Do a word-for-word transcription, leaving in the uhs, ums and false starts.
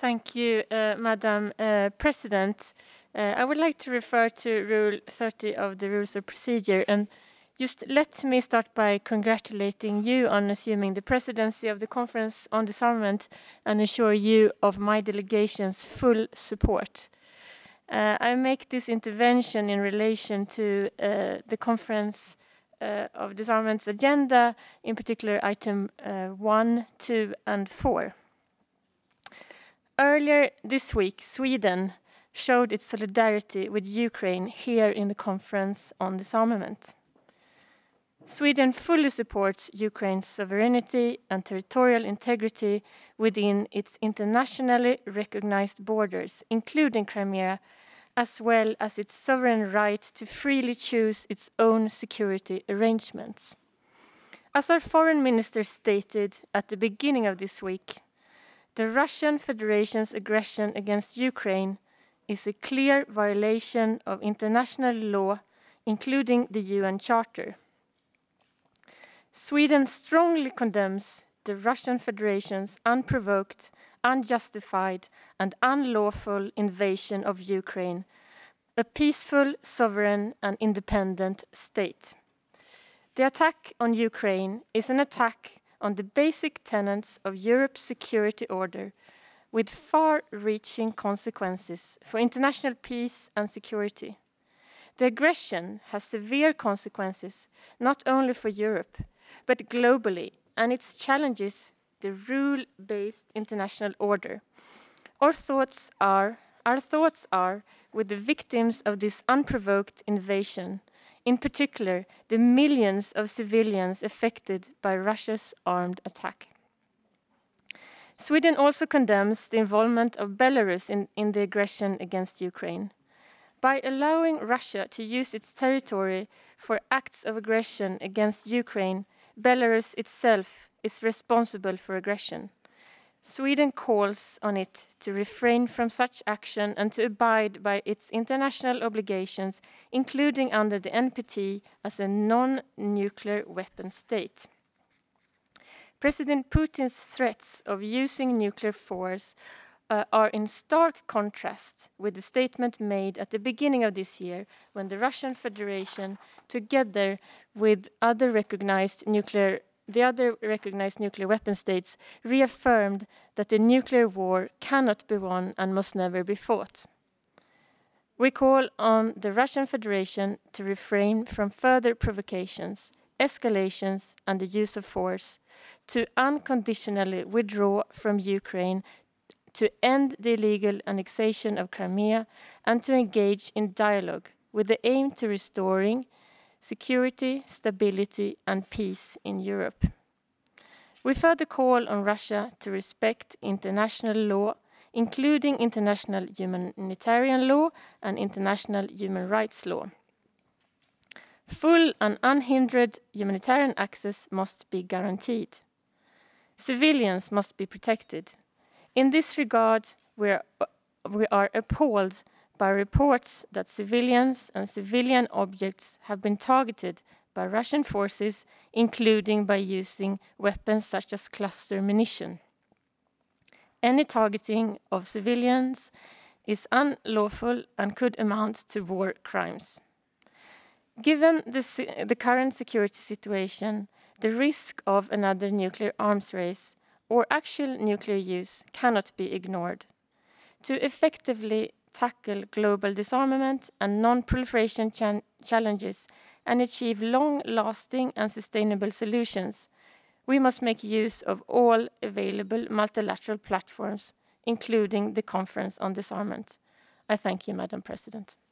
Thank you, uh, Madam uh, President. Uh, I would like to refer to Rule thirty of the Rules of Procedure, and just let me start by congratulating you on assuming the presidency of the Conference on Disarmament and assure you of my delegation's full support. Uh, I make this intervention in relation to uh, the Conference uh, of Disarmament's agenda, in particular item uh, one, two, and four. Earlier this week, Sweden showed its solidarity with Ukraine here in the Conference on Disarmament. Sweden fully supports Ukraine's sovereignty and territorial integrity within its internationally recognized borders, including Crimea, as well as its sovereign right to freely choose its own security arrangements. As our foreign minister stated at the beginning of this week, the Russian Federation's aggression against Ukraine is a clear violation of international law, including the U N Charter. Sweden strongly condemns the Russian Federation's unprovoked, unjustified, and unlawful invasion of Ukraine, a peaceful, sovereign, and independent state. The attack on Ukraine is an attack on the basic tenets of Europe's security order, with far-reaching consequences for international peace and security. The aggression has severe consequences not only for Europe, but globally, and it challenges the rule-based international order. Our thoughts are, our thoughts are with the victims of this unprovoked invasion, in particular the millions of civilians affected by Russia's armed attack. Sweden also condemns the involvement of Belarus in, in the aggression against Ukraine. By allowing Russia to use its territory for acts of aggression against Ukraine, Belarus itself is responsible for aggression. Sweden calls on it to refrain from such action and to abide by its international obligations, including under the N P T as a non-nuclear weapon state. President Putin's threats of using nuclear force uh, are in stark contrast with the statement made at the beginning of this year when the Russian Federation, together with other recognized nuclear the other recognized nuclear weapon states, reaffirmed that the nuclear war cannot be won and must never be fought. We call on the Russian Federation to refrain from further provocations, escalations, and the use of force, to unconditionally withdraw from Ukraine, to end the illegal annexation of Crimea, and to engage in dialogue with the aim to restoring security, stability, and peace in Europe. We further call on Russia to respect international law, including international humanitarian law and international human rights law. Full and unhindered humanitarian access must be guaranteed. Civilians must be protected. In this regard, we are, we are appalled by reports that civilians and civilian objects have been targeted by Russian forces, including by using weapons such as cluster munition. Any targeting of civilians is unlawful and could amount to war crimes. Given the, the current security situation, the risk of another nuclear arms race or actual nuclear use cannot be ignored. To effectively tackle global disarmament and non-proliferation ch- challenges and achieve long-lasting and sustainable solutions, we must make use of all available multilateral platforms, including the Conference on Disarmament. I thank you, Madam President.